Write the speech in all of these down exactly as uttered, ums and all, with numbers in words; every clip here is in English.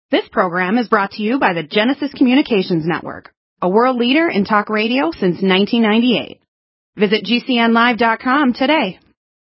This program is brought to you by the Genesis Communications Network, a world leader in talk radio since nineteen ninety-eight. Visit G C N live dot com today.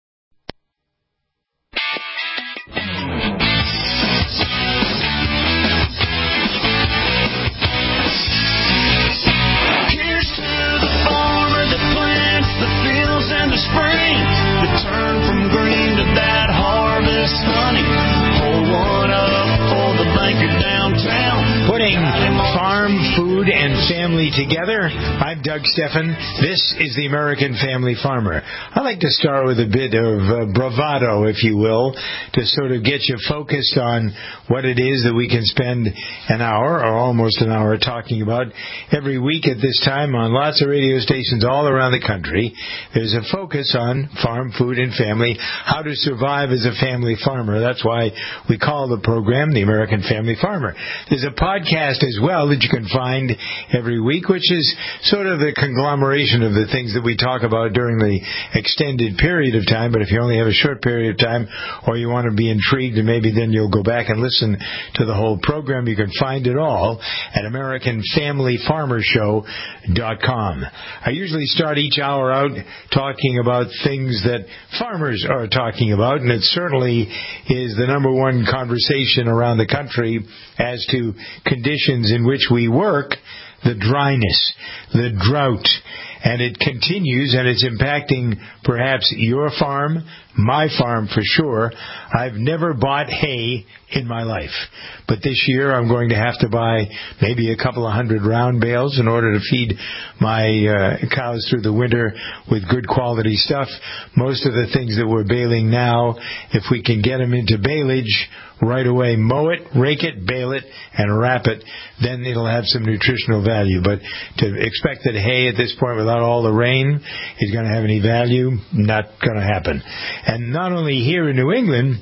Here's to the farmer that plants the fields in the spring, to turn from green to that harvest honey. Pour one up for the banker downtown. Putting farm, food, and family together. I'm Doug Steffen. This is the American Family Farmer. I like to start with a bit of uh, bravado, if you will, to sort of get you focused on what it is that we can spend an hour or almost an hour talking about every week at this time on lots of radio stations all around the country. There's a focus on farm, food, and family, how to survive as a family farmer. That's why we call the program the American Family Farmer. There's a podcast as well that you can find every week, which is sort of the conglomeration of the things that we talk about during the extended period of time. But if you only have a short period of time, or you want to be intrigued and maybe then you'll go back and listen to the whole program, you can find it all at American Family Farmer Show dot com. I usually start each hour out talking about things that farmers are talking about, and it certainly is the number one conversation around the country as to conditions in which we work, the dryness, the drought, and it continues, and it's impacting perhaps your farm, my farm for sure. I've never bought hay in my life, but this year I'm going to have to buy maybe a couple of hundred round bales in order to feed my uh, cows through the winter with good quality stuff. Most of the things that we're baling now, if we can get them into baleage right away, mow it, rake it, bale it, and wrap it, then it'll have some nutritional value. But to expect that hay at this point without all the rain is going to have any value, not going to happen. And not only here in New England,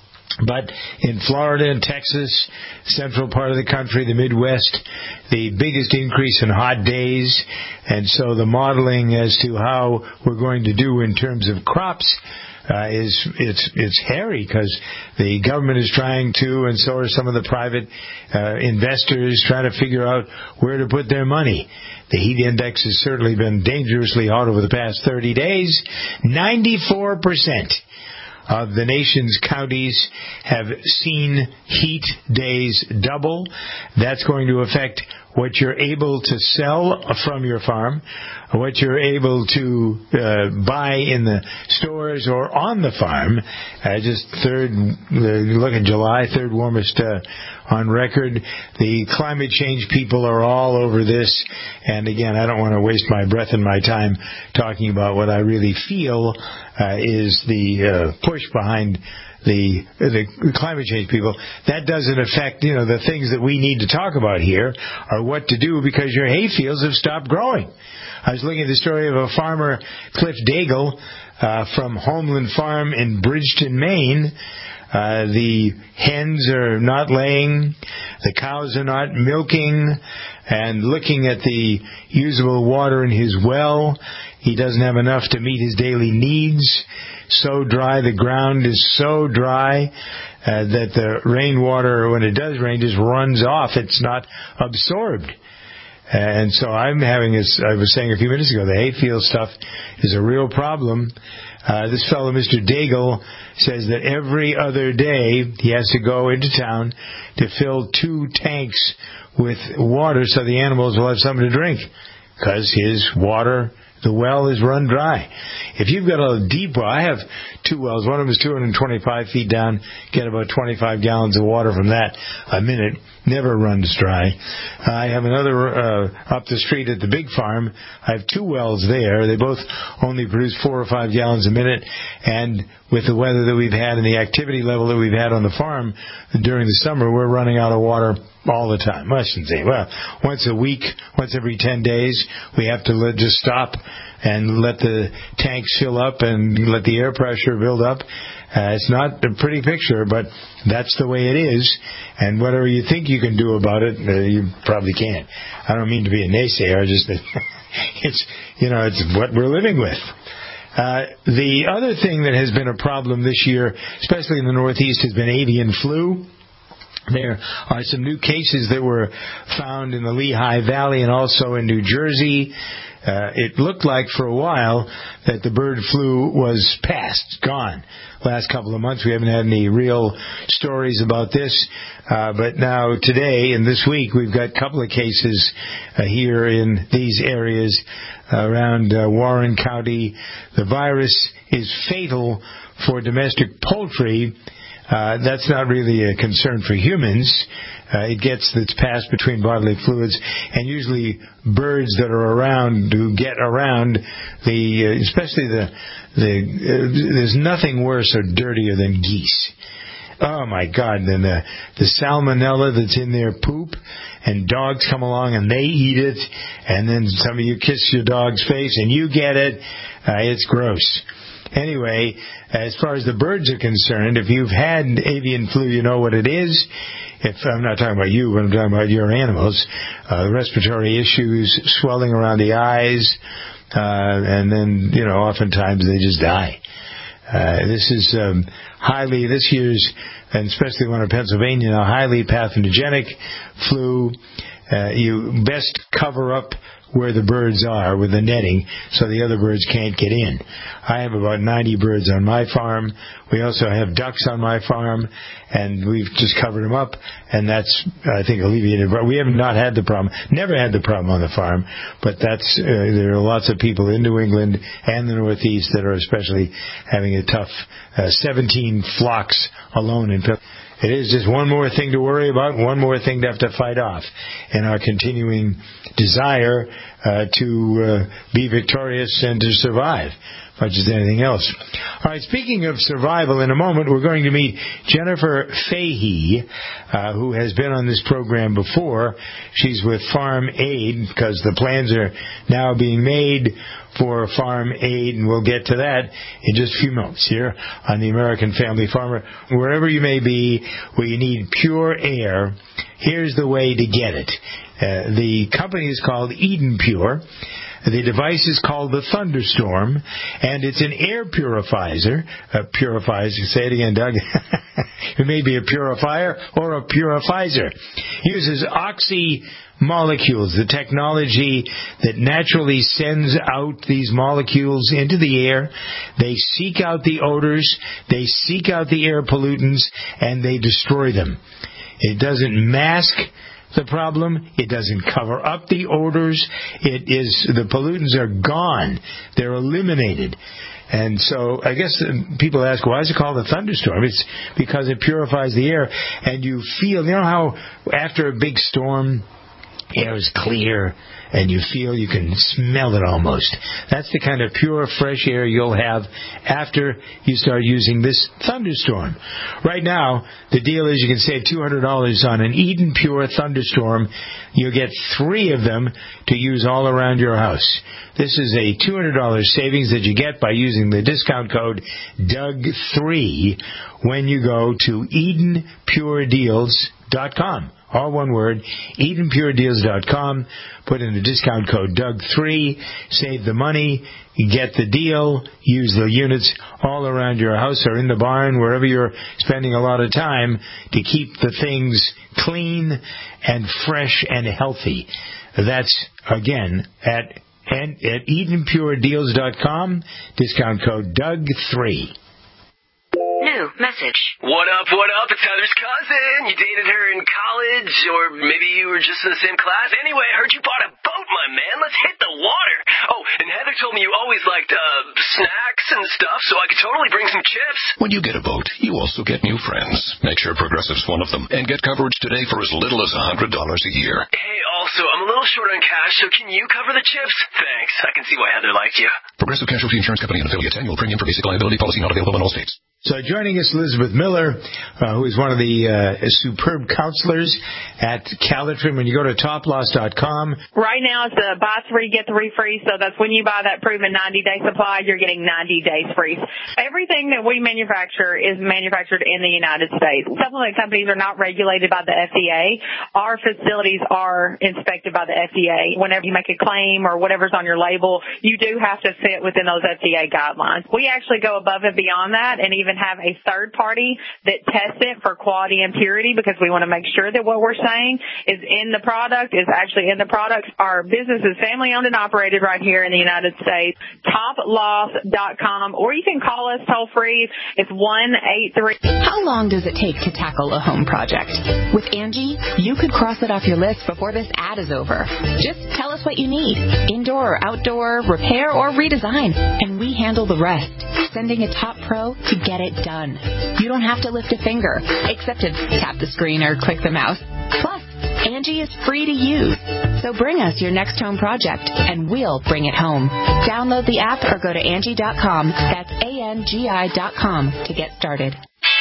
but in Florida and Texas, central part of the country, the Midwest, the biggest increase in hot days. And so the modeling as to how we're going to do in terms of crops Uh, is it's it's hairy, because the government is trying to, and so are some of the private uh, investors, trying to figure out where to put their money. The heat index has certainly been dangerously hot over the past thirty days. ninety-four percent of the nation's counties have seen heat days double. That's going to affect what you're able to sell from your farm, what you're able to uh, buy in the stores or on the farm. Uh, just third, uh, look at July, third warmest uh, on record. The climate change people are all over this. And again, I don't want to waste my breath and my time talking about what I really feel uh, is the uh, push behind The, the climate change people. That doesn't affect, you know, the things that we need to talk about here are what to do because your hay fields have stopped growing. I was looking at the story of a farmer, Cliff Daigle, uh, from Homeland Farm in Bridgeton, Maine. Uh, the hens are not laying, the cows are not milking, and looking at the usable water in his well, he doesn't have enough to meet his daily needs. So dry, the ground is so dry uh, that the rainwater, when it does rain, just runs off. It's not absorbed. And so I'm having, as I was saying a few minutes ago, the hayfield stuff is a real problem. Uh, this fellow, Mister Daigle, says that every other day he has to go into town to fill two tanks with water so the animals will have something to drink, because his water, the well, is run dry. If you've got a deep well, I have two wells. One of them is two hundred twenty-five feet down. Get about twenty-five gallons of water from that a minute. Never runs dry. I have another uh, up the street at the big farm. I have two wells there. They both only produce four or five gallons a minute. And with the weather that we've had and the activity level that we've had on the farm during the summer, we're running out of water all the time. Well, I shouldn't say, well, once a week, once every ten days, we have to let, just stop and let the tanks fill up and let the air pressure build up. Uh, it's not a pretty picture, but that's the way it is. And whatever you think you can do about it, uh, you probably can't. I don't mean to be a naysayer, just that it's, you know, it's what we're living with. Uh, the other thing that has been a problem this year, especially in the Northeast, has been avian flu. There are some new cases that were found in the Lehigh Valley and also in New Jersey. Uh, it looked like for a while that the bird flu was past, gone. Last couple of months we haven't had any real stories about this, uh, but now today and this week we've got a couple of cases uh, here in these areas around uh, Warren County. The virus is fatal for domestic poultry. Uh, that's not really a concern for humans. Uh, it gets that's passed between bodily fluids, and usually birds that are around who get around the, uh, especially the the. Uh, there's nothing worse or dirtier than geese. Oh my God! Then the the salmonella that's in their poop, and dogs come along and they eat it, and then some of you kiss your dog's face and you get it. Uh, it's gross. Anyway, as far as the birds are concerned, if you've had avian flu, you know what it is. If I'm not talking about you, but I'm talking about your animals, uh, respiratory issues, swelling around the eyes, uh, and then, you know, oftentimes they just die. Uh, this is um, highly, this year's, and especially one in Pennsylvania, a highly pathogenic flu. Uh, you best cover up where the birds are with the netting so the other birds can't get in. I have about ninety birds on my farm. We also have ducks on my farm, and we've just covered them up, and that's, I think, alleviated. We have not had the problem, never had the problem on the farm, but that's, uh, there are lots of people in New England and the Northeast that are especially having a tough uh, seventeen flocks alone in Pennsylvania. It is just one more thing to worry about, one more thing to have to fight off in our continuing desire uh, to uh, be victorious and to survive, as much as anything else. All right, speaking of survival, in a moment we're going to meet Jennifer Fahey, uh, who has been on this program before. She's with Farm Aid because the plans are now being made for Farm Aid, and we'll get to that in just a few moments here on the American Family Farmer. Wherever you may be, where you need pure air, here's the way to get it. Uh, the company is called Eden Pure. The device is called the Thunderstorm, and it's an air purifier. Uh, purifies, say it again, Doug. It may be a purifier or a purifizer. Uses oxy molecules, the technology that naturally sends out these molecules into the air. They seek out the odors, they seek out the air pollutants, and they destroy them. It doesn't mask the problem. It doesn't cover up the odors. It is, the pollutants are gone. They're eliminated. And so I guess people ask, why is it called a thunderstorm? It's because it purifies the air, and you feel, you know how after a big storm, air is clear, and you feel you can smell it almost. That's the kind of pure, fresh air you'll have after you start using this Thunderstorm. Right now, the deal is you can save two hundred dollars on an Eden Pure Thunderstorm. You'll get three of them to use all around your house. This is a two hundred dollars savings that you get by using the discount code D U G three when you go to Eden Pure Deals dot com. All one word, Eden Pure Deals dot com. Put in the discount code D U G three, save the money, get the deal, use the units all around your house or in the barn, wherever you're spending a lot of time to keep the things clean and fresh and healthy. That's, again, at, at Eden Pure Deals dot com, discount code D U G three. New message. What up, what up? It's Heather's cousin. You dated her in college, or maybe you were just in the same class. Anyway, I heard you bought a boat, my man. Let's hit the water. Oh, and Heather told me you always liked uh, snacks and stuff, so I could totally bring some chips. When you get a boat, you also get new friends. Make sure Progressive's one of them, and get coverage today for as little as one hundred dollars a year. Hey, also, I'm a little short on cash, so can you cover the chips? Thanks. I can see why Heather liked you. Progressive Casualty Insurance Company and affiliates. Annual premium for basic liability policy not available in all states. So joining us, Elizabeth Miller, uh, who is one of the uh, superb counselors at Calitrin. When you go to top loss dot com. Right now it's a buy three, get three free. So that's when you buy that proven ninety-day supply, you're getting ninety days free. Everything that we manufacture is manufactured in the United States. Supplement companies are not regulated by the F D A. Our facilities are inspected by the F D A. Whenever you make a claim or whatever's on your label, you do have to fit within those F D A guidelines. We actually go above and beyond that and even even have a third party that tests it for quality and purity because we want to make sure that what we're saying is in the product, is actually in the product. Our business is family owned and operated right here in the United States. top loss dot com, or you can call us toll free. It's one eight three. How long does it take to tackle a home project? With Angie, you could cross it off your list before this ad is over. Just tell us what you need, indoor or outdoor, repair or redesign, and we handle the rest, sending a top pro to get it done. You don't have to lift a finger, except to tap the screen or click the mouse. Plus, Angie is free to use. So bring us your next home project, and we'll bring it home. Download the app or go to Angie dot com. That's A N G I dot com to get started.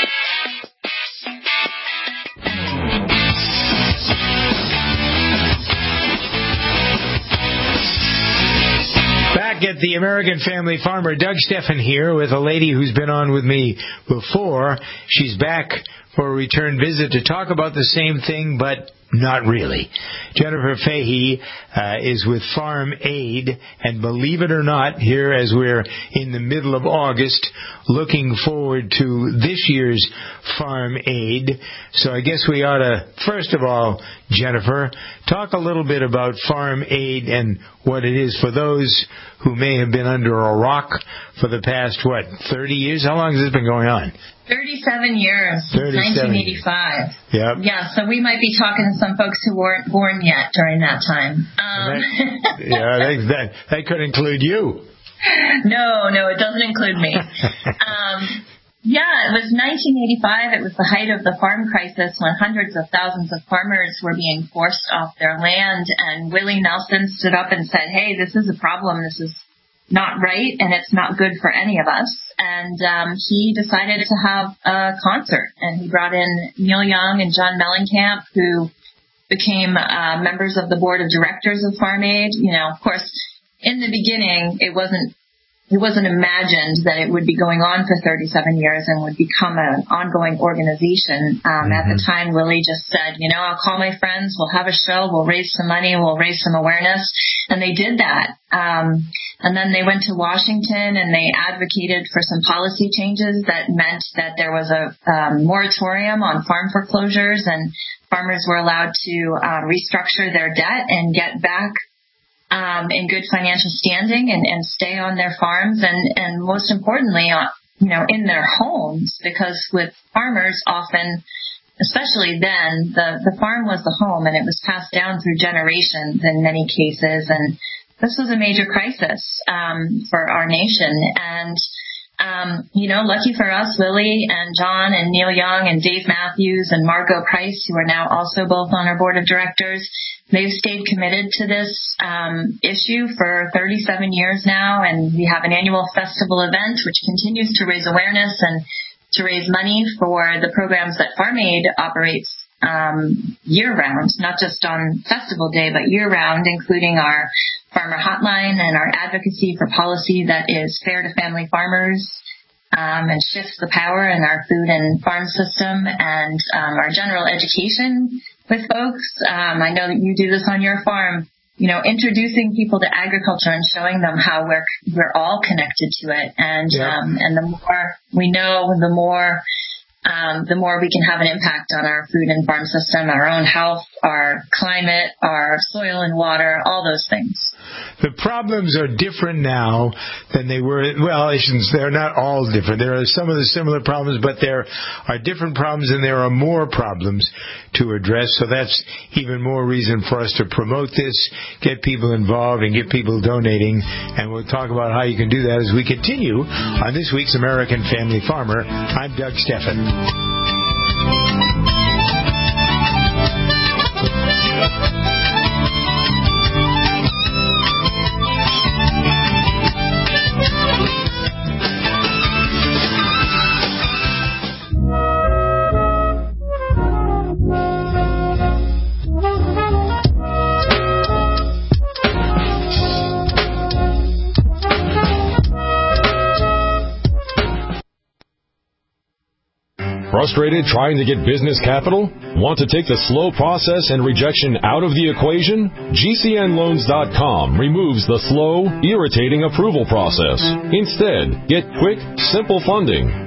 Back at the American Family Farmer, Doug Steffen here with a lady who's been on with me before. She's back for a return visit to talk about the same thing, but not really. Jennifer Fahey uh, is with Farm Aid, and believe it or not, here as we're in the middle of August, looking forward to this year's Farm Aid. So I guess we ought to, first of all, Jennifer, talk a little bit about Farm Aid and what it is for those who may have been under a rock for the past, what, thirty years? How long has this been going on? thirty-seven years, thirty-seven. nineteen eighty-five. Yep. Yeah, so we might be talking to some folks who weren't born yet during that time. Um, that, yeah, that, that, that could include you. No, no, it doesn't include me. um, yeah, it was nineteen eighty-five. It was the height of the farm crisis when hundreds of thousands of farmers were being forced off their land, and Willie Nelson stood up and said, hey, this is a problem. This is not right, and it's not good for any of us. And um, he decided to have a concert, and he brought in Neil Young and John Mellencamp, who became uh, members of the board of directors of Farm Aid. You know, of course, in the beginning, it wasn't it wasn't imagined that it would be going on for thirty-seven years and would become an ongoing organization. Um, mm-hmm. At the time, Willie just said, you know, I'll call my friends, we'll have a show, we'll raise some money, we'll raise some awareness. And they did that. Um, and then they went to Washington and they advocated for some policy changes that meant that there was a um, moratorium on farm foreclosures, and farmers were allowed to uh, restructure their debt and get back Um, in good financial standing and, and stay on their farms and, and most importantly, uh, you know, in their homes, because with farmers often, especially then, the, the farm was the home and it was passed down through generations in many cases. And this was a major crisis um, for our nation. And, um, you know, lucky for us, Willie and John and Neil Young and Dave Matthews and Margot Price, who are now also both on our board of directors, they've stayed committed to this um, issue for thirty-seven years now, and we have an annual festival event which continues to raise awareness and to raise money for the programs that Farm Aid operates um, year-round, not just on Festival Day, but year-round, including our Farmer Hotline and our advocacy for policy that is fair to family farmers um, and shifts the power in our food and farm system, and um, our general education with folks. Um, I know that you do this on your farm, you know, introducing people to agriculture and showing them how we're we're all connected to it. And yeah. um, and the more we know, the more um, the more we can have an impact on our food and farm system, our own health, our climate, our soil and water, all those things. The problems are different now than they were. Well, they're not all different. There are some of the similar problems, but there are different problems and there are more problems to address. So that's even more reason for us to promote this, get people involved, and get people donating. And we'll talk about how you can do that as we continue on this week's American Family Farmer. I'm Doug Steffen. Frustrated trying to get business capital? Want to take the slow process and rejection out of the equation? G C N loans dot com removes the slow, irritating approval process. Instead, get quick, simple funding.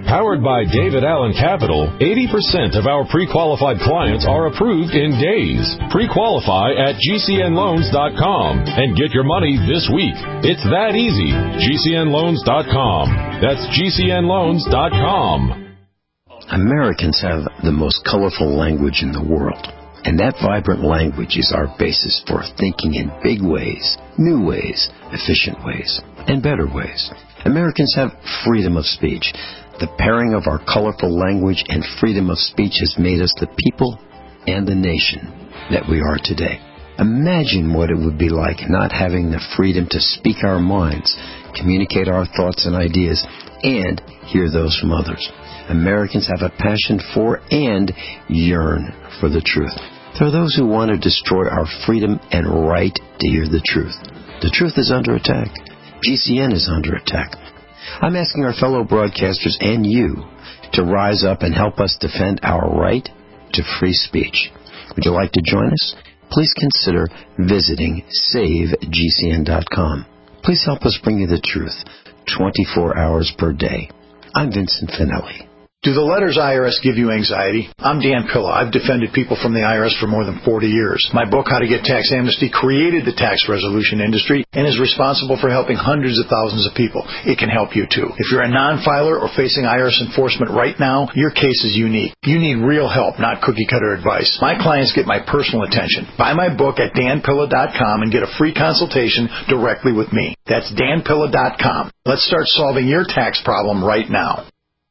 Powered by David Allen Capital, eighty percent of our pre-qualified clients are approved in days. Pre-qualify at G C N loans dot com and get your money this week. It's that easy. G C N loans dot com. That's G C N loans dot com. Americans have the most colorful language in the world. And that vibrant language is our basis for thinking in big ways, new ways, efficient ways, and better ways. Americans have freedom of speech. The pairing of our colorful language and freedom of speech has made us the people and the nation that we are today. Imagine what it would be like not having the freedom to speak our minds, communicate our thoughts and ideas, and hear those from others. Americans have a passion for and yearn for the truth. There are those who want to destroy our freedom and right to hear the truth. The truth is under attack. G C N is under attack. I'm asking our fellow broadcasters and you to rise up and help us defend our right to free speech. Would you like to join us? Please consider visiting save G C N dot com. Please help us bring you the truth twenty-four hours per day. I'm Vincent Finelli. Do the letters I R S give you anxiety? I'm Dan Pilla. I've defended people from the I R S for more than forty years. My book, How to Get Tax Amnesty, created the tax resolution industry and is responsible for helping hundreds of thousands of people. It can help you, too. If you're a non-filer or facing I R S enforcement right now, your case is unique. You need real help, not cookie-cutter advice. My clients get my personal attention. Buy my book at Dan Pilla dot com and get a free consultation directly with me. That's Dan Pilla dot com. Let's start solving your tax problem right now.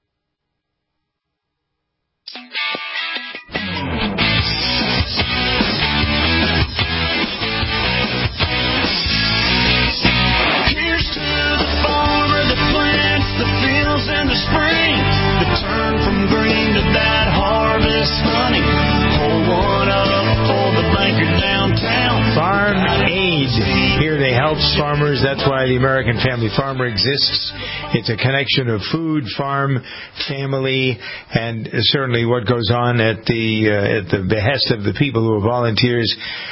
In the spring, the turn from green to that harvest honey. Pour one up for the banker downtown. Farm Aid. Here they help farmers. That's why the American Family Farmer exists. It's a connection of food, farm, family, and certainly what goes on at the uh, at the behest of the people who are volunteers.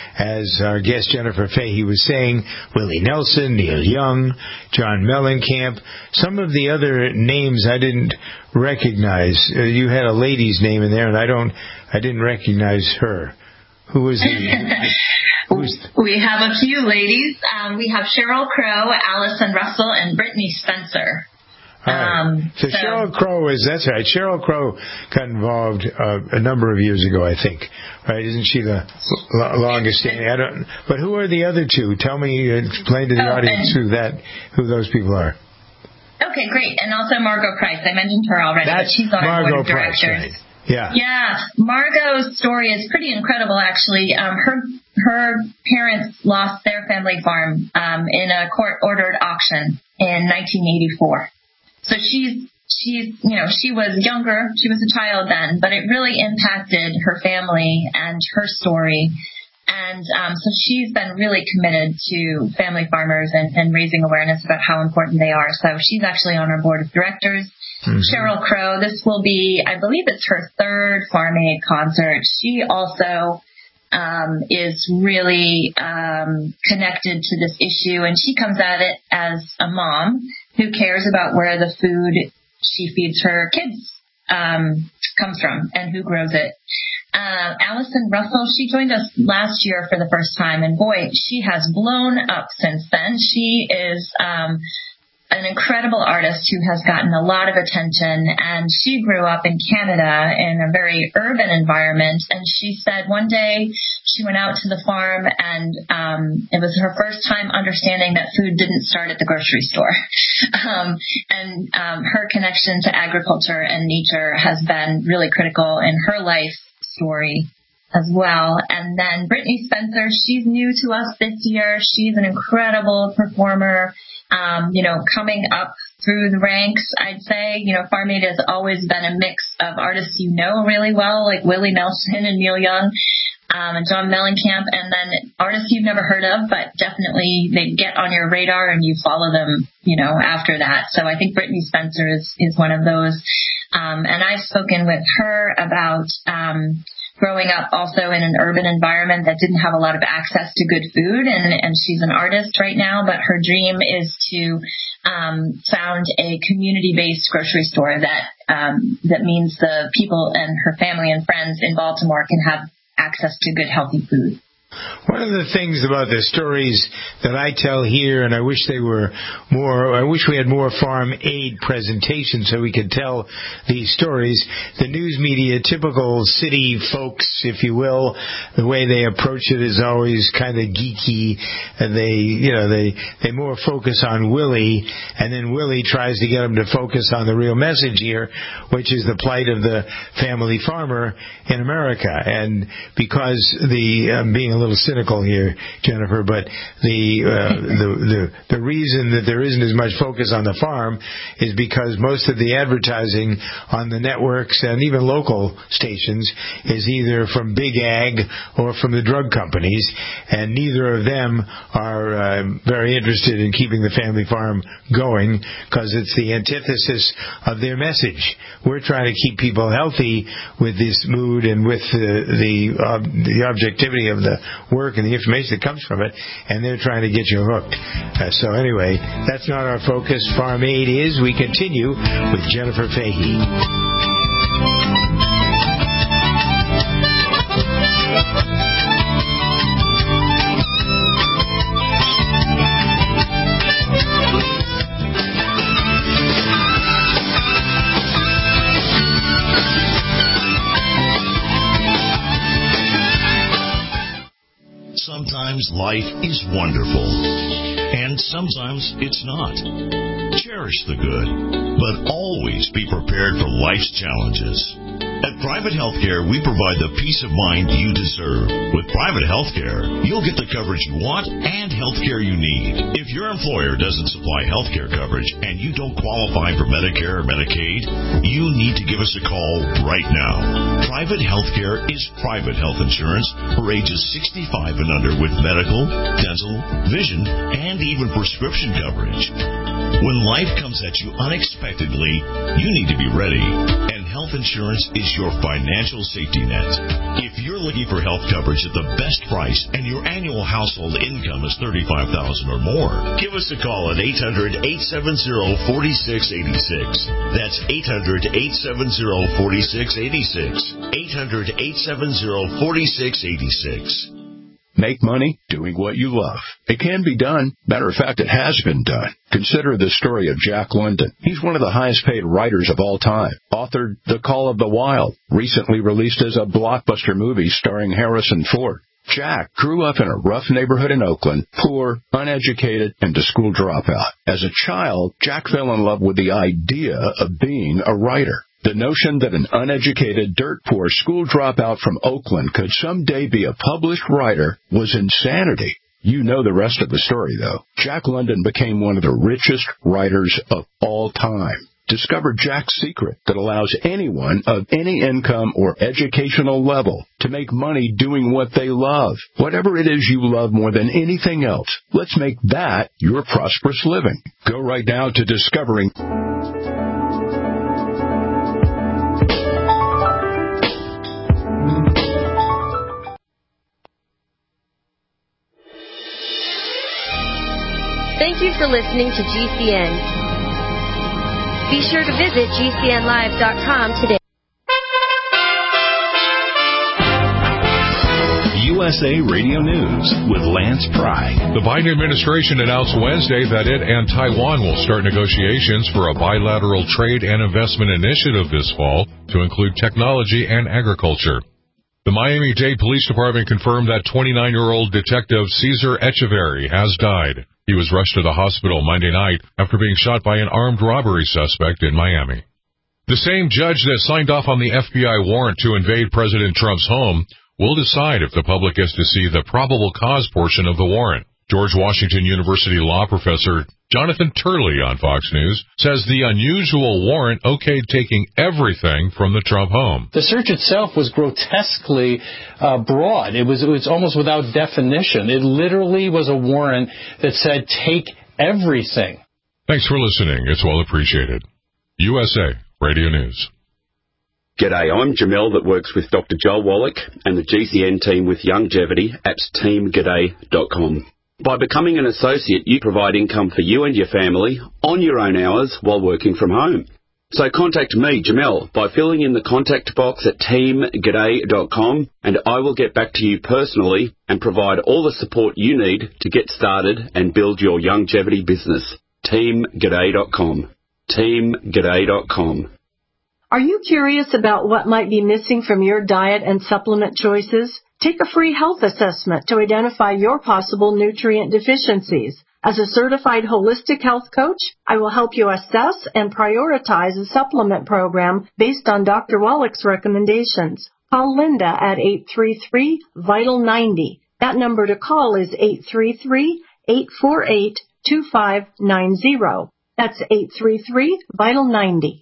As our guest Jennifer Fahey was saying, Willie Nelson, Neil Young, John Mellencamp, some of the other names I didn't recognize. Uh, you had a lady's name in there, and I don't, I didn't recognize her. Who was the? Who's we have a few ladies. Um, we have Sheryl Crow, Allison Russell, and Brittany Spencer. Right. Um, so, so Sheryl Crow is, that's right. Sheryl Crow got involved uh, a number of years ago, I think. Right? Isn't she the l- longest standing? I don't. But who are the other two? Tell me, explain to the oh, audience who that, who those people are. Okay, great. And also Margot Price. I mentioned her already. That's but she's on Margot our board of Price, directors. right? Yeah. Yeah. Margot's story is pretty incredible, actually. Um, her her parents lost their family farm um, in a court-ordered auction in nineteen eighty-four. So she's, she's, you know, she was younger, she was a child then, but it really impacted her family and her story. And um, so she's been really committed to family farmers and, and raising awareness about how important they are. So she's actually on our board of directors. Mm-hmm. Sheryl Crow, this will be, I believe it's her third Farm Aid concert. She also um, is really um, connected to this issue, and she comes at it as a mom who cares about where the food she feeds her kids um, comes from and who grows it. Uh, Allison Russell, she joined us last year for the first time, and boy, she has blown up since then. She is um, an incredible artist who has gotten a lot of attention, and she grew up in Canada in a very urban environment, and she said one day she went out to the farm, and um, it was her first time understanding that food didn't start at the grocery store. um, and um, her connection to agriculture and nature has been really critical in her life story as well. And then Brittany Spencer, she's new to us this year. She's an incredible performer. Um, you know, coming up through the ranks, I'd say, you know, Farm Aid has always been a mix of artists you know really well, like Willie Nelson and Neil Young, um, and John Mellencamp, and then artists you've never heard of, but definitely they get on your radar and you follow them, you know, after that. So I think Brittany Spencer is, is one of those. Um, and I've spoken with her about, um, growing up also in an urban environment that didn't have a lot of access to good food, and, and she's an artist right now, but her dream is to um, found a community-based grocery store that um, that means the people and her family and friends in Baltimore can have access to good, healthy food. One of the things about the stories that I tell here, and I wish they were more, I wish we had more farm aid presentations so we could tell these stories. The news media, typical city folks, if you will, the way they approach it is always kind of geeky, and they, you know, they, they more focus on Willie, and then Willie tries to get them to focus on the real message here, which is the plight of the family farmer in America. And because the, um, being a little cynical here, Jennifer, but the, uh, the the the reason that there isn't as much focus on the farm is because most of the advertising on the networks and even local stations is either from big ag or from the drug companies, and neither of them are uh, very interested in keeping the family farm going because it's the antithesis of their message. We're trying to keep people healthy with this mood and with the the, uh, the objectivity of the work and the information that comes from it, and they're trying to get you hooked. Uh, so anyway, that's not our focus. Farm Aid is. We continue with Jennifer Fahey. Sometimes life is wonderful, and sometimes it's not. Cherish the good, but always be prepared for life's challenges. At Private Healthcare, we provide the peace of mind you deserve. With Private Healthcare, you'll get the coverage you want and healthcare you need. If your employer doesn't supply healthcare coverage and you don't qualify for Medicare or Medicaid, you need to give us a call right now. Private Healthcare is private health insurance for ages sixty-five and under with medical, dental, vision, and even prescription coverage. When life comes at you unexpectedly, you need to be ready. And health insurance is your financial safety net. If you're looking for health coverage at the best price and your annual household income is thirty-five thousand dollars or more, give us a call at eight hundred, eight seven zero, four six eight six. That's eight hundred, eight seven zero, four six eight six. eight hundred, eight seven zero, four six eight six. Make money doing what you love. It can be done. Matter of fact, it has been done. Consider the story of Jack London. He's one of the highest paid writers of all time. Authored The Call of the Wild, recently released as a blockbuster movie starring Harrison Ford. Jack grew up in a rough neighborhood in Oakland, poor, uneducated, and a school dropout. As a child, Jack fell in love with the idea of being a writer. The notion that an uneducated, dirt-poor school dropout from Oakland could someday be a published writer was insanity. You know the rest of the story, though. Jack London became one of the richest writers of all time. Discover Jack's secret that allows anyone of any income or educational level to make money doing what they love. Whatever it is you love more than anything else, let's make that your prosperous living. Go right now to discovering... Thank you for listening to G C N. Be sure to visit G C N live dot com today. U S A Radio News with Lance Pry. The Biden administration announced Wednesday that it and Taiwan will start negotiations for a bilateral trade and investment initiative this fall to include technology and agriculture. The Miami-Dade Police Department confirmed that twenty-nine-year-old detective Cesar Echeverry has died. He was rushed to the hospital Monday night after being shot by an armed robbery suspect in Miami. The same judge that signed off on the F B I warrant to invade President Trump's home will decide if the public gets to see the probable cause portion of the warrant. George Washington University law professor Jonathan Turley on Fox News says the unusual warrant okayed taking everything from the Trump home. The search itself was grotesquely uh, broad. It was, it was almost without definition. It literally was a warrant that said, take everything. Thanks for listening. It's well appreciated. U S A Radio News. G'day, I'm Jamel that works with Doctor Joel Wallach and the G C N team with Longevity at team g'day dot com. By becoming an associate, you provide income for you and your family on your own hours while working from home. So contact me, Jamel, by filling in the contact box at team g'day dot com, and I will get back to you personally and provide all the support you need to get started and build your longevity business. team g'day dot com. team g'day dot com. Are you curious about what might be missing from your diet and supplement choices? Take a free health assessment to identify your possible nutrient deficiencies. As a certified holistic health coach, I will help you assess and prioritize a supplement program based on Doctor Wallach's recommendations. Call Linda at eight three three, vital ninety. That number to call is eight three three, eight four eight, two five nine zero. That's eight three three, vital ninety.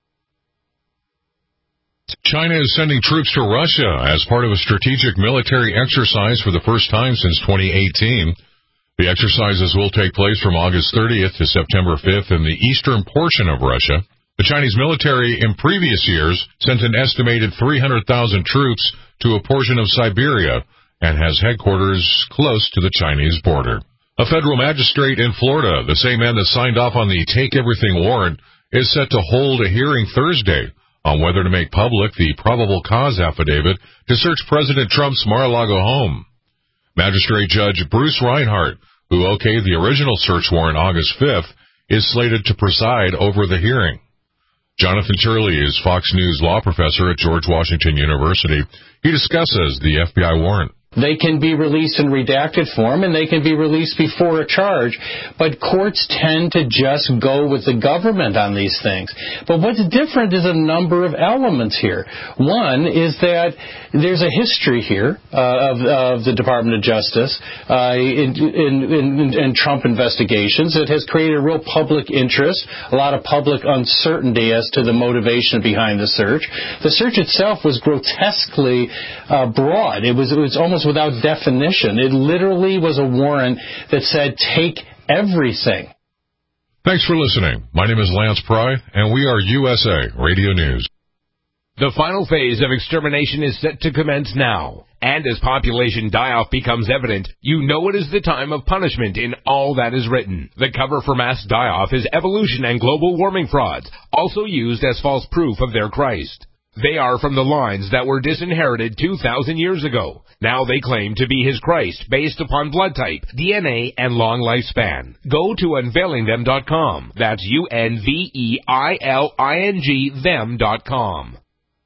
China is sending troops to Russia as part of a strategic military exercise for the first time since twenty eighteen. The exercises will take place from August thirtieth to September fifth in the eastern portion of Russia. The Chinese military in previous years sent an estimated three hundred thousand troops to a portion of Siberia and has headquarters close to the Chinese border. A federal magistrate in Florida, the same man that signed off on the Take Everything warrant, is set to hold a hearing Thursday on whether to make public the probable cause affidavit to search President Trump's Mar-a-Lago home. Magistrate Judge Bruce Reinhart, who okayed the original search warrant August fifth, is slated to preside over the hearing. Jonathan Turley is Fox News law professor at George Washington University. He discusses the F B I warrant. They can be released in redacted form, and they can be released before a charge. But courts tend to just go with the government on these things. But what's different is a number of elements here. One is that there's a history here uh, of, of the Department of Justice uh, in, in, in, in Trump investigations. It has created a real public interest, a lot of public uncertainty as to the motivation behind the search. The search itself was grotesquely uh, broad. It was, it was almost without definition. It literally was a warrant that said, take everything. Thanks for listening. My name is Lance Pry, and we are U S A Radio News. The final phase of extermination is set to commence now. And as population die-off becomes evident, you know it is the time of punishment in all that is written. The cover for mass die-off is evolution and global warming frauds, also used as false proof of their Christ. They are from the lines that were disinherited two thousand years ago. Now they claim to be his Christ based upon blood type, D N A, and long lifespan. Go to unveiling them dot com. That's U N V E I L I N G them dot com.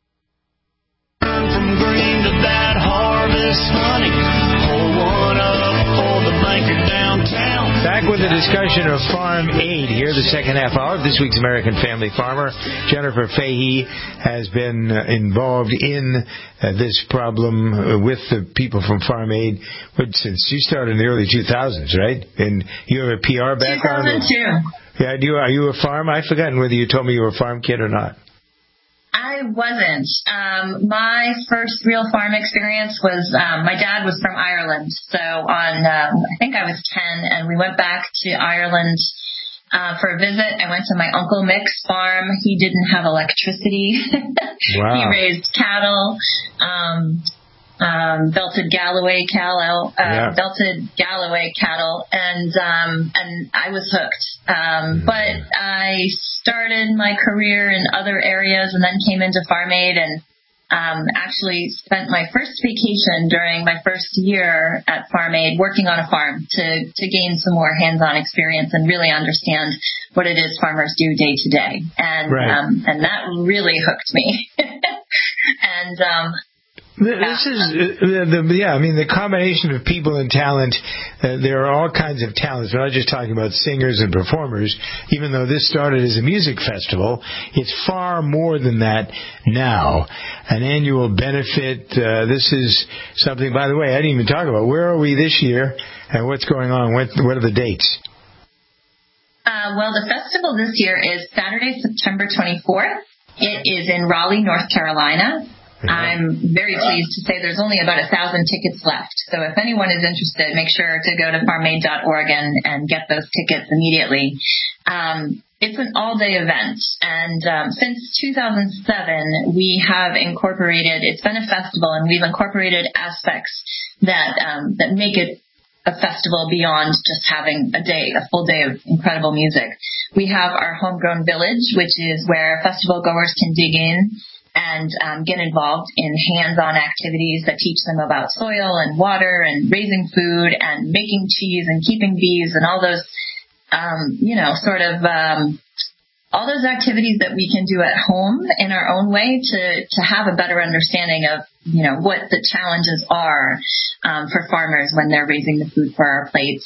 From green to that harvest honey, pour one up for the banker downtown. Back with a discussion of Farm Aid here, the second half hour of this week's American Family Farmer. Jennifer Fahey has been uh, involved in uh, this problem uh, with the people from Farm Aid but since you started in the early two thousands, right? And you have a P R background? two thousand two. Yeah, do you, are you a farm? I've forgotten whether you told me you were a farm kid or not. I wasn't. Um, my first real farm experience was, um, my dad was from Ireland. So on, um, I think I was ten, and we went back to Ireland uh, for a visit. I went to my Uncle Mick's farm. He didn't have electricity. Wow. He raised cattle, um, um, belted Galloway cattle, uh, yeah. belted Galloway cattle, and um, and I was hooked. Um, but I started my career in other areas and then came into Farm Aid and um, actually spent my first vacation during my first year at Farm Aid working on a farm to, to gain some more hands-on experience and really understand what it is farmers do day to day. And right. um, and that really hooked me. and um, This is, uh, the, the, yeah, I mean, the combination of people and talent, uh, there are all kinds of talents. We're not just talking about singers and performers. Even though this started as a music festival, it's far more than that now. An annual benefit, uh, this is something, by the way, I didn't even talk about. Where are we this year and what's going on? What, what are the dates? Uh, well, the festival this year is Saturday, September twenty-fourth. It is in Raleigh, North Carolina. I'm very pleased to say there's only about a thousand tickets left. So if anyone is interested, make sure to go to farm aid dot org and, and get those tickets immediately. Um, it's an all-day event. And um, since two thousand seven, we have incorporated, it's been a festival, and we've incorporated aspects that um, that make it a festival beyond just having a day, a full day of incredible music. We have our homegrown village, which is where festival goers can dig in and um, get involved in hands-on activities that teach them about soil and water and raising food and making cheese and keeping bees and all those, um, you know, sort of um, all those activities that we can do at home in our own way to, to have a better understanding of, you know, what the challenges are um, for farmers when they're raising the food for our plates.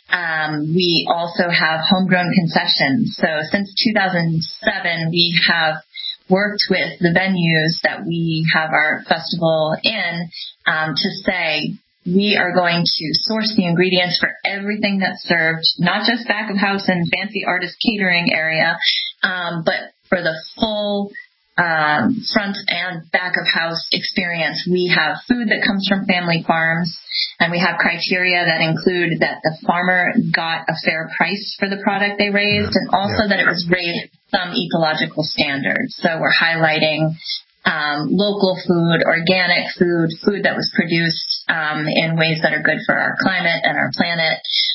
Um, we also have homegrown concessions. So since two thousand seven, we have worked with the venues that we have our festival in um, to say, we are going to source the ingredients for everything that's served, not just back of house and fancy artist catering area, um, but for the full um, front and back of house experience. We have food that comes from family farms, and we have criteria that include that the farmer got a fair price for the product they raised, and also yeah. that it was raised some ecological standards. So we're highlighting Um, local food, organic food, food that was produced um, in ways that are good for our climate and our planet.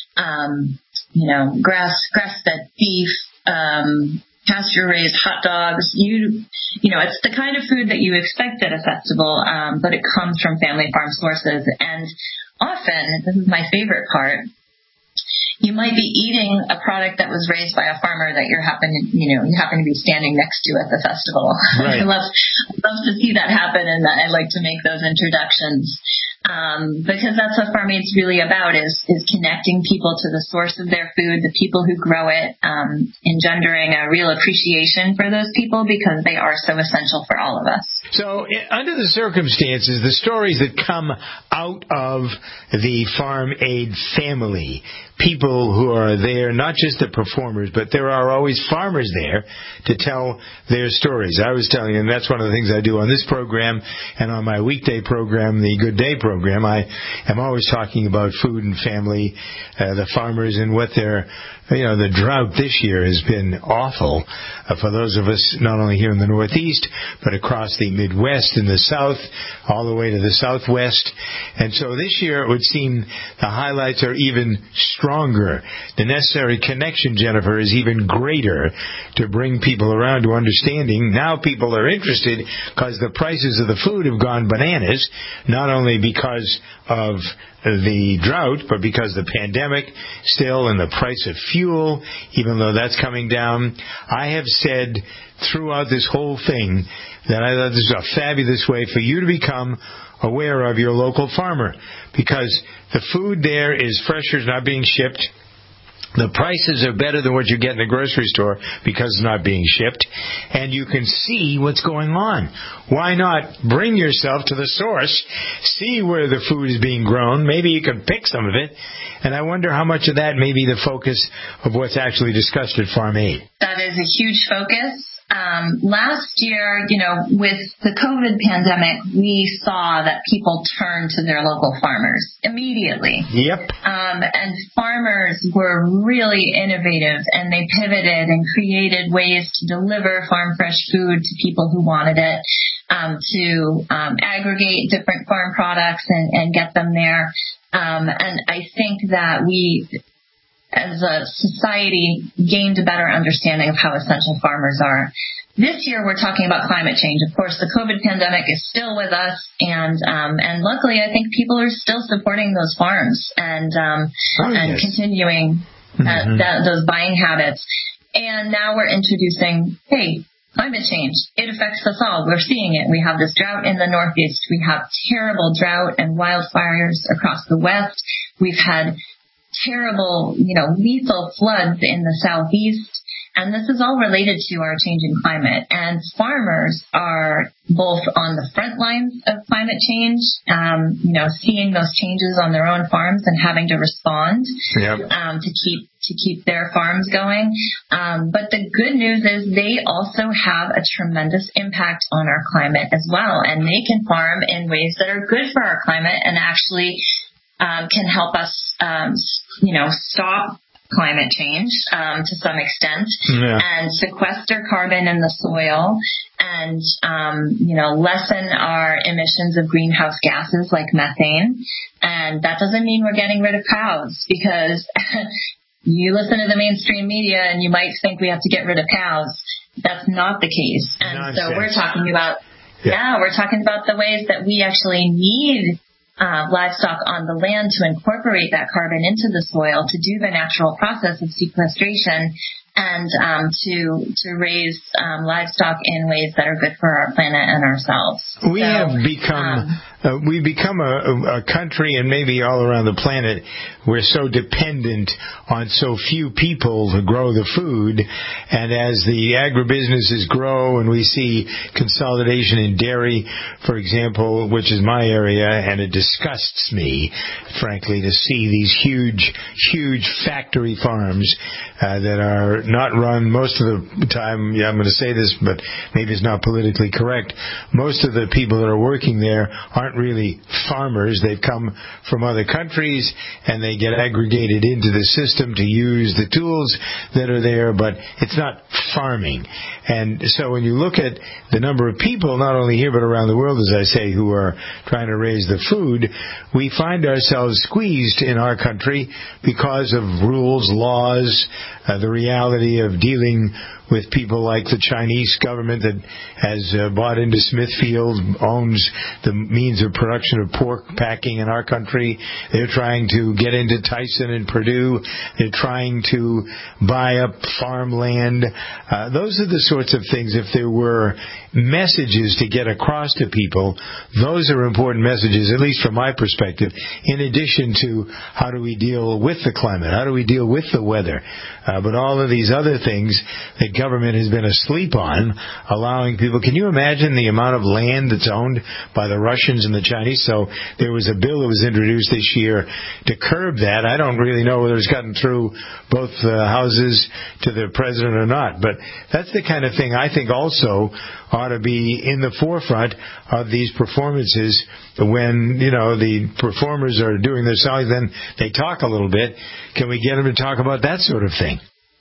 Um, you know, grass, grass-fed beef, um, pasture-raised hot dogs. You, you know, it's the kind of food that you expect at a festival, um, but it comes from family farm sources. And often, this is my favorite part, you might be eating a product that was raised by a farmer that you're happen, you know, you happen to be standing next to at the festival. Right. I love, love to see that happen, and I like to make those introductions um, because that's what Farm Aid's really about: is is connecting people to the source of their food, the people who grow it, um, engendering a real appreciation for those people because they are so essential for all of us. So, under the circumstances, the stories that come out of the Farm Aid family, people who are there, not just the performers, but there are always farmers there to tell their stories. I was telling you, and that's one of the things I do on this program and on my weekday program, the Good Day program. I am always talking about food and family, uh, the farmers and what they're, you know, the drought this year has been awful uh, for those of us not only here in the Northeast, but across the Midwest and the South, all the way to the Southwest. And so this year it would seem the highlights are even stronger. The necessary connection, Jennifer, is even greater to bring people around to understanding. Now people are interested because the prices of the food have gone bananas, not only because of the drought, but because the pandemic still and the price of fuel, even though that's coming down. I have said throughout this whole thing that I thought this is a fabulous way for you to become aware of your local farmer, because the food there is fresher, it's not being shipped. The prices are better than what you get in the grocery store because it's not being shipped. And you can see what's going on. Why not bring yourself to the source, see where the food is being grown. Maybe you can pick some of it. And I wonder how much of that may be the focus of what's actually discussed at Farm Aid. That is a huge focus. Um, last year, you know, with the COVID pandemic, we saw that people turned to their local farmers immediately. Yep. Um, and farmers were really innovative, and they pivoted and created ways to deliver farm fresh food to people who wanted it, um, to um, aggregate different farm products and, and get them there. Um, and I think that we, as a society, gained a better understanding of how essential farmers are. This year, we're talking about climate change. Of course, the COVID pandemic is still with us, and um, and luckily, I think people are still supporting those farms and um, oh, and yes. continuing uh, mm-hmm. that, those buying habits. And now we're introducing, hey, climate change. It affects us all. We're seeing it. We have this drought in the Northeast. We have terrible drought and wildfires across the West. We've had terrible, you know, lethal floods in the Southeast. And this is all related to our changing climate. And farmers are both on the front lines of climate change, um, you know, seeing those changes on their own farms and having to respond yep. um, to keep to keep their farms going. Um, but the good news is they also have a tremendous impact on our climate as well. And they can farm in ways that are good for our climate and actually um, can help us, um, you know, stop climate change um, to some extent, yeah. and sequester carbon in the soil, and um, you know lessen our emissions of greenhouse gases like methane. And that doesn't mean we're getting rid of cows, because you listen to the mainstream media and you might think we have to get rid of cows. That's not the case. And Nonsense. so we're talking about yeah. yeah, we're talking about the ways that we actually need Uh, livestock on the land to incorporate that carbon into the soil, to do the natural process of sequestration, and um, to to raise um, livestock in ways that are good for our planet and ourselves. We so, have become um, uh, we become a, a country, and maybe all around the planet, we're so dependent on so few people to grow the food. And as the agribusinesses grow, and we see consolidation in dairy, for example, which is my area, and it disgusts me, frankly, to see these huge, huge factory farms uh, that are not run most of the time. Yeah, I'm going to say this, but maybe it's not politically correct. Most of the people that are working there aren't really farmers. They've come from other countries, and they get aggregated into the system to use the tools that are there, but it's not farming. And so when you look at the number of people, not only here but around the world, as I say, who are trying to raise the food, we find ourselves squeezed in our country because of rules, laws, uh, the reality of dealing with people like the Chinese government that has uh, bought into Smithfield, owns the means of production of pork packing in our country. They're trying to get into Tyson and Purdue. They're trying to buy up farmland. Uh, those are the sorts of things, if there were messages to get across to people, those are important messages, at least from my perspective, in addition to how do we deal with the climate, how do we deal with the weather. Uh, but all of these other things that government has been asleep on, allowing people. Can you imagine the amount of land that's owned by the Russians and the Chinese? So there was a bill that was introduced this year to curb that. I don't really know whether it's gotten through both uh, houses to the president or not, but that's the kind of thing I think also ought to be in the forefront of these performances. When, you know, the performers are doing their songs, then they talk a little bit. Can we get them to talk about that sort of thing?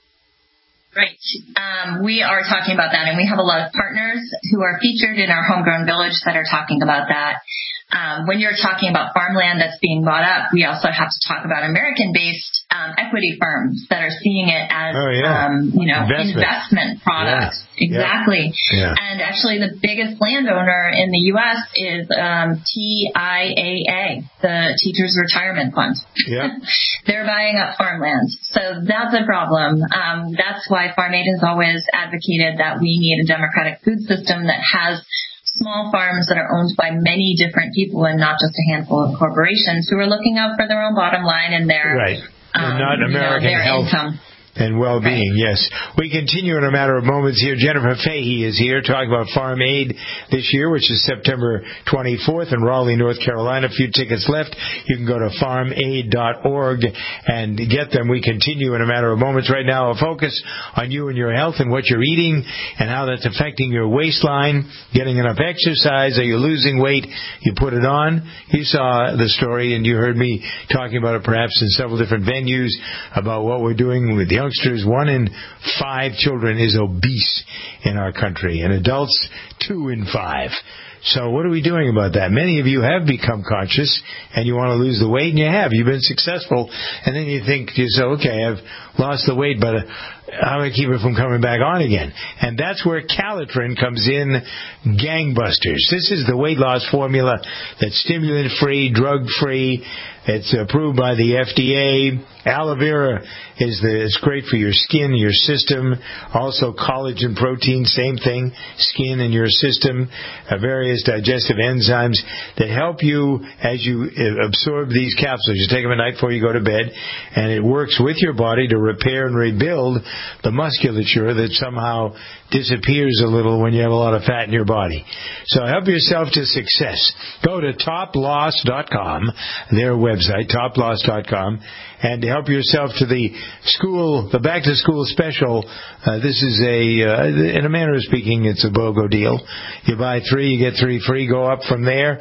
Right. Um, we are talking about that, and we have a lot of partners who are featured in our Homegrown Village that are talking about that. Um, when you're talking about farmland that's being bought up, we also have to talk about American-based um, equity firms that are seeing it as, oh, yeah. um, you know, investment, investment products. Yeah. Exactly. Yeah. And actually, the biggest landowner in the U S is um, T I A A, the Teachers Retirement Fund. Yeah. They're buying up farmland. So that's a problem. Um, that's why Farm Aid has always advocated that we need a democratic food system that has small farms that are owned by many different people and not just a handful of corporations who are looking out for their own bottom line and their, right. um, and not American you know, their health. income. And well-being, right. Yes. We continue in a matter of moments here. Jennifer Fahey is here talking about Farm Aid this year, which is September twenty-fourth in Raleigh, North Carolina. A few tickets left. You can go to farm aid dot org and get them. We continue in a matter of moments. Right now, a focus on you and your health and what you're eating and how that's affecting your waistline, getting enough exercise. Are you losing weight? You put it on. You saw the story and you heard me talking about it perhaps in several different venues about what we're doing with young youngsters. One in five children is obese in our country, and adults, two in five. So what are we doing about that? Many of you have become conscious, and you want to lose the weight, and you have. You've been successful, and then you think to yourself, okay, I've lost the weight, but how do I keep it from coming back on again? And that's where Calitrin comes in gangbusters. This is the weight loss formula that's stimulant-free, drug-free. It's approved by the F D A. Aloe vera is the, it's great for your skin, your system. Also collagen protein, same thing, skin and your system. Uh, various digestive enzymes that help you as you absorb these capsules. You take them at night before you go to bed, and it works with your body to repair and rebuild the musculature that somehow disappears a little when you have a lot of fat in your body. So help yourself to success. Go to top loss dot com, their website, top loss dot com, and to help yourself to the school, the back to school special. Uh, this is a, uh, in a manner of speaking, it's a BOGO deal. You buy three, you get three free. Go up from there.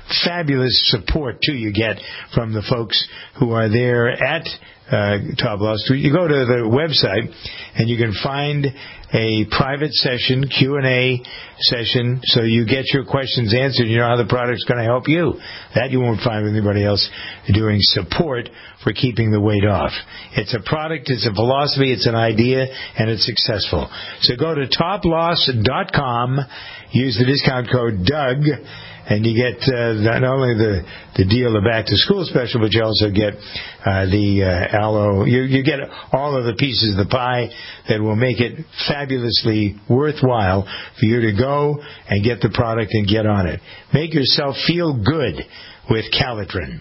fabulous support, too, you get from the folks who are there at uh, Top Loss. You go to the website, and you can find a private session, Q and A session, so you get your questions answered. You know how the product's going to help you. That you won't find with anybody else doing support for keeping the weight off. It's a product, it's a philosophy, it's an idea, and it's successful. So go to top loss dot com, use the discount code Doug, and you get uh, not only the, the deal, the back-to-school special, but you also get uh, the uh, aloe. You, you get all of the pieces of the pie that will make it fabulously worthwhile for you to go and get the product and get on it. Make yourself feel good with Calitrin.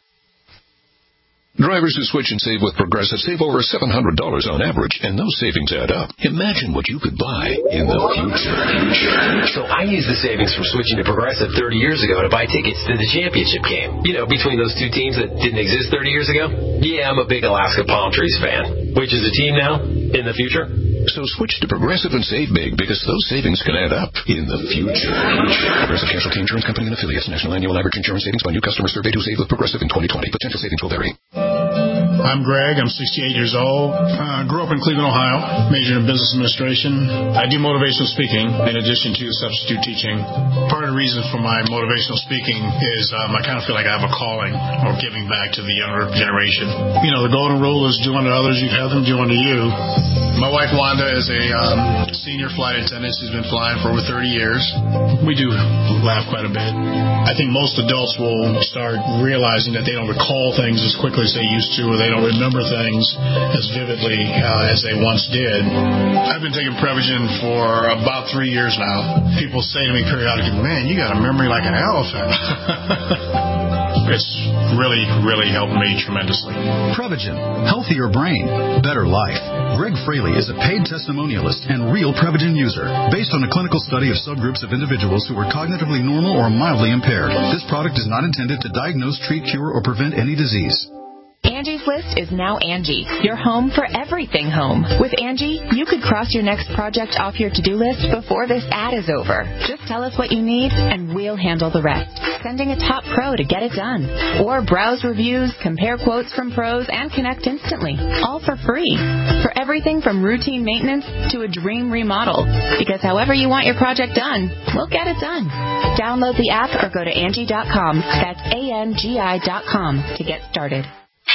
Drivers who switch and save with Progressive save over seven hundred dollars on average, and those savings add up. Imagine what you could buy in the future. So I used the savings from switching to Progressive thirty years ago to buy tickets to the championship game. You know, between those two teams that didn't exist thirty years ago. Yeah, I'm a big Alaska Palm Trees fan. Which is a team now in the future? So switch to Progressive and save big, because those savings can add up in the future. Progressive Casualty Insurance Company and affiliates. National annual average insurance savings by new customers surveyed who save with Progressive in twenty twenty. Potential savings will vary. I'm Greg. I'm sixty-eight years old. Uh, grew up in Cleveland, Ohio. Majored in business administration. I do motivational speaking in addition to substitute teaching. Part of the reason for my motivational speaking is um, I kind of feel like I have a calling or giving back to the younger generation. You know, the golden rule is do unto others, you have them do unto you. My wife Wanda is a um, senior flight attendant. She's been flying for over thirty years. We do laugh quite a bit. I think most adults will start realizing that they don't recall things as quickly as they used to, or they don't remember things as vividly uh, as they once did. I've been taking Prevagen for about three years now. People say to me periodically, man, you got a memory like an elephant. It's really, really helped me tremendously. Prevagen. Healthier brain. Better life. Greg Fraley is a paid testimonialist and real Prevagen user. Based on a clinical study of subgroups of individuals who were cognitively normal or mildly impaired, this product is not intended to diagnose, treat, cure, or prevent any disease. Angie's List is now Angie, your home for everything home. With Angie, you could cross your next project off your to-do list before this ad is over. Just tell us what you need, and we'll handle the rest. Sending a top pro to get it done. Or browse reviews, compare quotes from pros, and connect instantly. All for free. For everything from routine maintenance to a dream remodel. Because however you want your project done, we'll get it done. Download the app or go to Angie dot com. That's A N G I dot com to get started.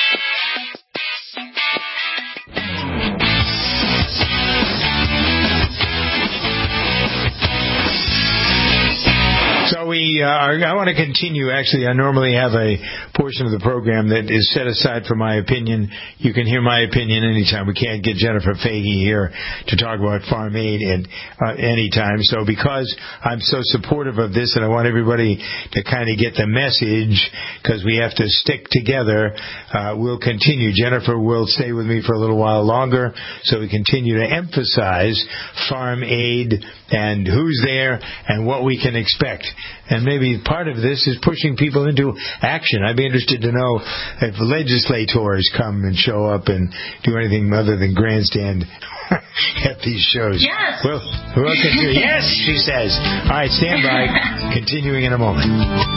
So we, uh, are, I want to continue. Actually, I normally have a portion of the program that is set aside for my opinion. You can hear my opinion anytime. We can't get Jennifer Fahey here to talk about Farm Aid at uh, anytime. So because I'm so supportive of this, and I want everybody to kind of get the message, because we have to stick together, uh, we'll continue. Jennifer will stay with me for a little while longer, so we continue to emphasize Farm Aid and who's there and what we can expect. And maybe part of this is pushing people into action. I'd be interested to know if legislators come and show up and do anything other than grandstand at these shows. Yes. Well, we'll continue. Yes, she says. All right, stand by. Continuing in a moment.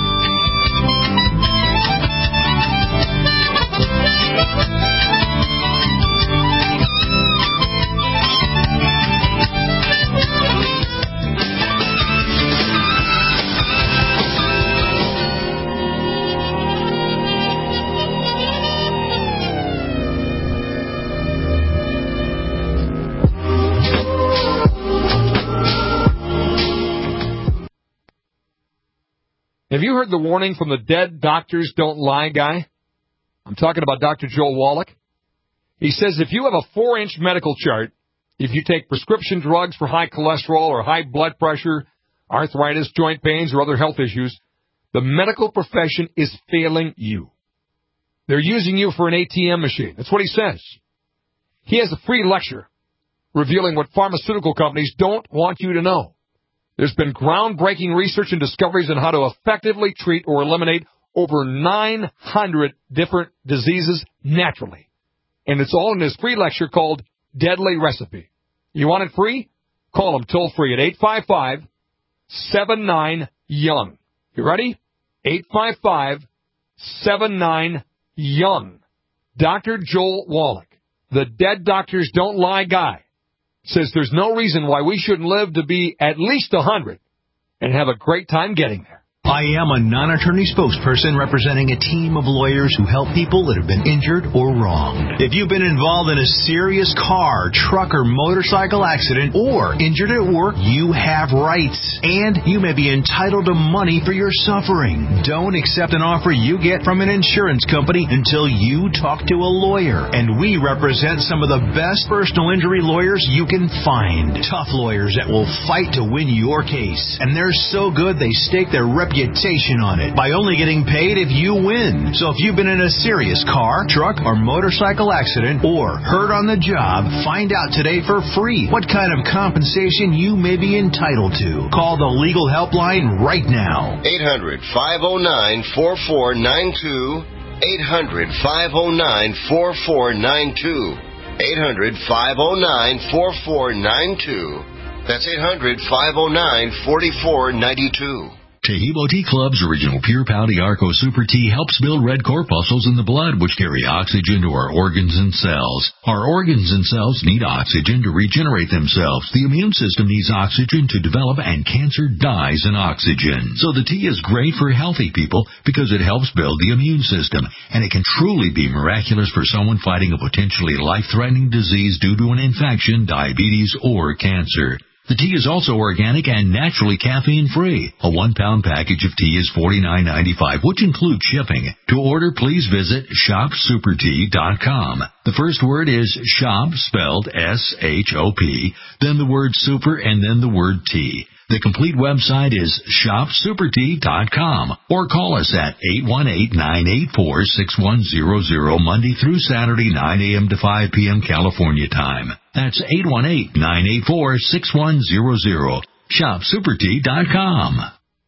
Have you heard the warning from the dead doctors don't lie guy? I'm talking about Doctor Joel Wallach. He says if you have a four-inch medical chart, if you take prescription drugs for high cholesterol or high blood pressure, arthritis, joint pains, or other health issues, the medical profession is failing you. They're using you for an A T M machine. That's what he says. He has a free lecture revealing what pharmaceutical companies don't want you to know. There's been groundbreaking research and discoveries on how to effectively treat or eliminate over nine hundred different diseases naturally. And it's all in this free lecture called Deadly Recipe. You want it free? Call them toll free at eight five five, seven nine, young. You ready? eight five five, seven nine, young. Doctor Joel Wallach, the Dead Doctors Don't Lie guy, says there's no reason why we shouldn't live to be at least one hundred and have a great time getting there. I am a non-attorney spokesperson representing a team of lawyers who help people that have been injured or wronged. If you've been involved in a serious car, truck, or motorcycle accident or injured at work, you have rights, and you may be entitled to money for your suffering. Don't accept an offer you get from an insurance company until you talk to a lawyer, and we represent some of the best personal injury lawyers you can find. Tough lawyers that will fight to win your case, and they're so good they stake their reputation reputation on it by only getting paid if you win. So if you've been in a serious car, truck, or motorcycle accident or hurt on the job, find out today for free what kind of compensation you may be entitled to. Call the legal helpline right now. eight hundred, five oh nine, four four nine two. eight hundred, five oh nine, four four nine two. eight hundred, five oh nine, four four nine two. That's eight hundred, five oh nine, four four nine two. Taheebo Tea Club's original Pure Pouty Arco Super Tea helps build red corpuscles in the blood, which carry oxygen to our organs and cells. Our organs and cells need oxygen to regenerate themselves. The immune system needs oxygen to develop, and cancer dies in oxygen. So the tea is great for healthy people because it helps build the immune system, and it can truly be miraculous for someone fighting a potentially life-threatening disease due to an infection, diabetes, or cancer. The tea is also organic and naturally caffeine-free. A one-pound package of tea is forty-nine ninety-five, which includes shipping. To order, please visit shop super tea dot com. The first word is shop, spelled S H O P, then the word super, and then the word tea. The complete website is shop super tea dot com, or call us at eight one eight, nine eight four, six one zero zero Monday through Saturday, nine a.m. to five p.m. California time. That's eight one eight, nine eight four, six one zero zero. shop super tea dot com.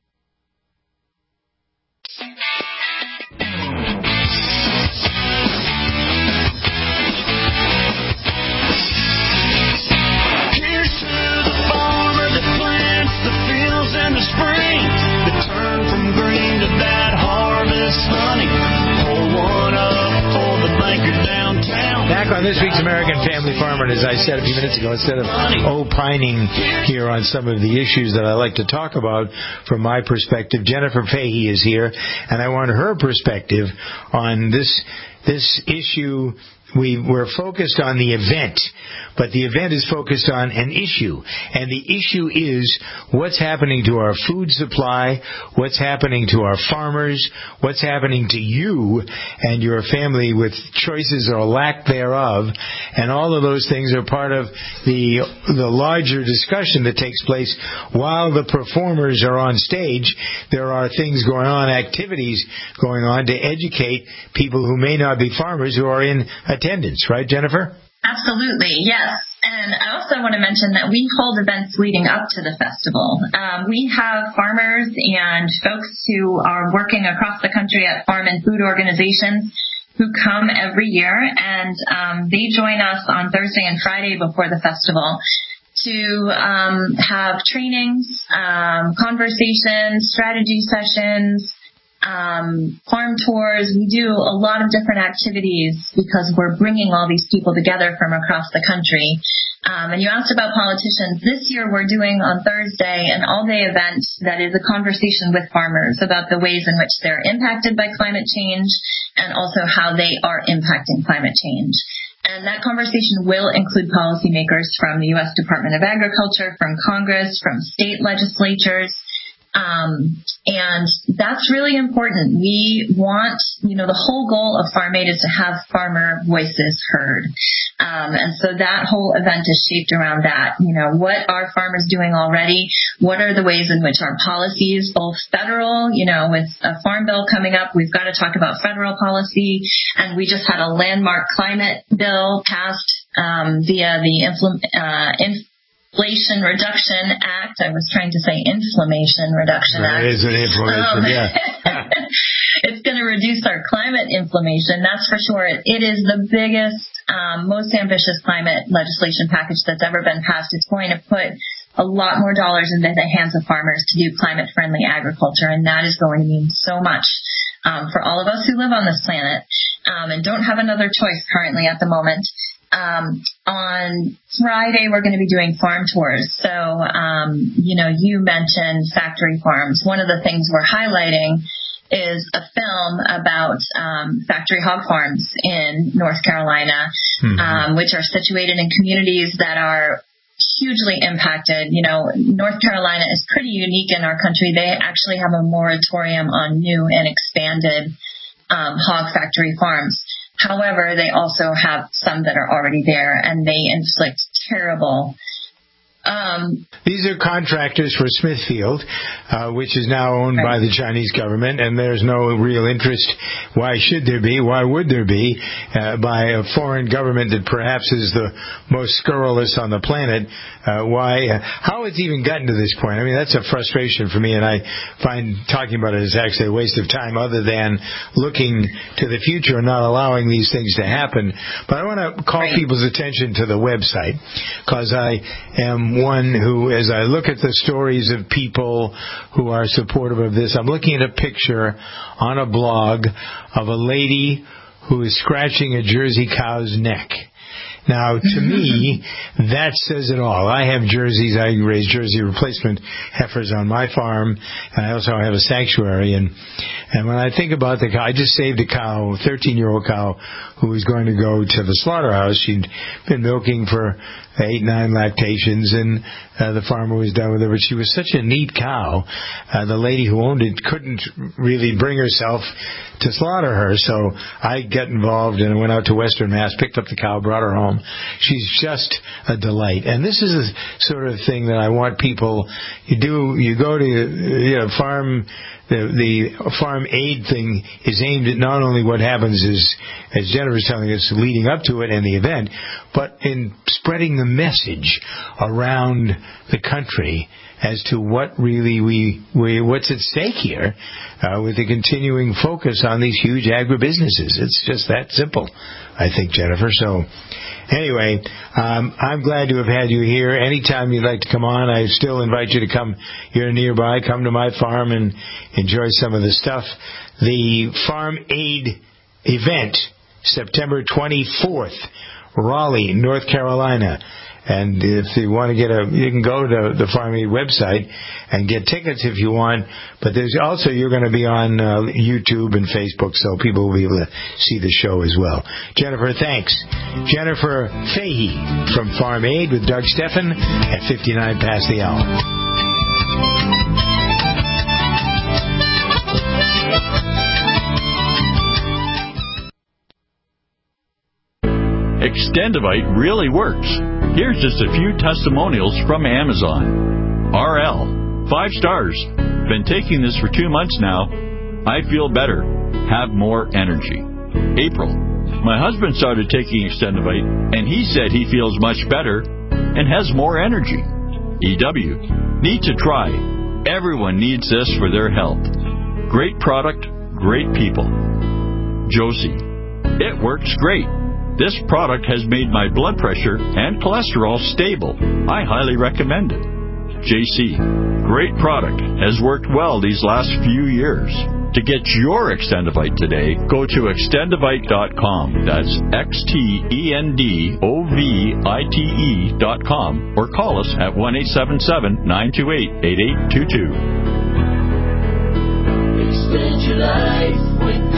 In the spring, the turn from green to that harvest honey. Pour one up for the banker downtown. Back on this week's American Family Farmer, and as I said a few minutes ago, instead of opining here on some of the issues that I like to talk about from my perspective, Jennifer Fahey is here, and I want her perspective on this this issue. We, we're focused on the event, but the event is focused on an issue. And the issue is what's happening to our food supply, what's happening to our farmers, what's happening to you and your family with choices or lack thereof. And all of those things are part of the, the larger discussion that takes place while the performers are on stage. There are things going on, activities going on to educate people who may not be farmers who are in attendance, right, Jennifer? Absolutely, yes. And I also want to mention that we hold events leading up to the festival. Um, we have farmers and folks who are working across the country at farm and food organizations who come every year, and um, they join us on Thursday and Friday before the festival to um, have trainings, um, conversations, strategy sessions, Um, farm tours. We do a lot of different activities because we're bringing all these people together from across the country. Um, and you asked about politicians. This year we're doing on Thursday an all-day event that is a conversation with farmers about the ways in which they're impacted by climate change and also how they are impacting climate change. And that conversation will include policymakers from the U S Department of Agriculture, from Congress, from state legislatures. Um, and that's really important. We want, you know, the whole goal of Farm Aid is to have farmer voices heard. Um, and so that whole event is shaped around that. You know, what are farmers doing already? What are the ways in which our policies, both federal, you know, with a farm bill coming up, we've got to talk about federal policy. And we just had a landmark climate bill passed, um, via the infl- uh, inf- Inflation Reduction Act. I was trying to say Inflammation Reduction Act. It is an inflammation, um, yeah. It's going to reduce our climate inflammation, that's for sure. It, it is the biggest, um, most ambitious climate legislation package that's ever been passed. It's going to put a lot more dollars into the hands of farmers to do climate-friendly agriculture, and that is going to mean so much um, for all of us who live on this planet um, and don't have another choice currently at the moment. Um, on Friday, we're going to be doing farm tours. So, um, you know, you mentioned factory farms. One of the things we're highlighting is a film about um, factory hog farms in North Carolina, mm-hmm. um, which are situated in communities that are hugely impacted. You know, North Carolina is pretty unique in our country. They actually have a moratorium on new and expanded um, hog factory farms. However, they also have some that are already there, and they inflict terrible Um, These are contractors for Smithfield, uh, which is now owned right. by the Chinese government, and there's no real interest. Why should there be? Why would there be? Uh, by a foreign government that perhaps is the most scurrilous on the planet. Uh, why? Uh, how it's even gotten to this point? I mean, that's a frustration for me, and I find talking about it is actually a waste of time other than looking to the future and not allowing these things to happen. But I want to call right. people's attention to the website, because I am one who, as I look at the stories of people who are supportive of this, I'm looking at a picture on a blog of a lady who is scratching a Jersey cow's neck. Now, to me, that says it all. I have Jerseys. I raise Jersey replacement heifers on my farm, and I also have a sanctuary. And and when I think about the cow, I just saved a cow, a thirteen-year-old cow, who was going to go to the slaughterhouse. She'd been milking for eight, nine lactations, and uh, the farmer was done with her. But she was such a neat cow. Uh, the lady who owned it couldn't really bring herself to slaughter her, so I got involved and went out to Western Mass, picked up the cow, brought her home. She's just a delight. And this is the sort of thing that I want people, you do, you go to, you know, farm, the, the farm aid thing is aimed at not only what happens is, as Jennifer's telling us, leading up to it and the event, but in spreading the message around the country as to what really we, we what's at stake here uh, with the continuing focus on these huge agribusinesses. It's just that simple, I think, Jennifer. So anyway, um, I'm glad to have had you here. Anytime you'd like to come on, I still invite you to come here nearby, come to my farm and enjoy some of the stuff. The Farm Aid event, September twenty-fourth, Raleigh, North Carolina. And if you want to get a, you can go to the Farm Aid website and get tickets if you want. But there's also, you're going to be on uh, YouTube and Facebook, so people will be able to see the show as well. Jennifer, thanks. Jennifer Fahey from Farm Aid with Doug Steffen at fifty-nine past the hour. Extendivite really works. Here's just a few testimonials from Amazon. R L, five stars. Been taking this for two months now. I feel better. Have more energy. April, my husband started taking Extendivite, and he said he feels much better and has more energy. E W, need to try. Everyone needs this for their health. Great product, great people. Josie, it works great. This product has made my blood pressure and cholesterol stable. I highly recommend it. J C, great product. Has worked well these last few years. To get your Extendivite today, go to extendivite dot com. That's X T E N D O V I T E dot com. Or call us at one eight seven seven, nine two eight, eight eight two two. Extend your life with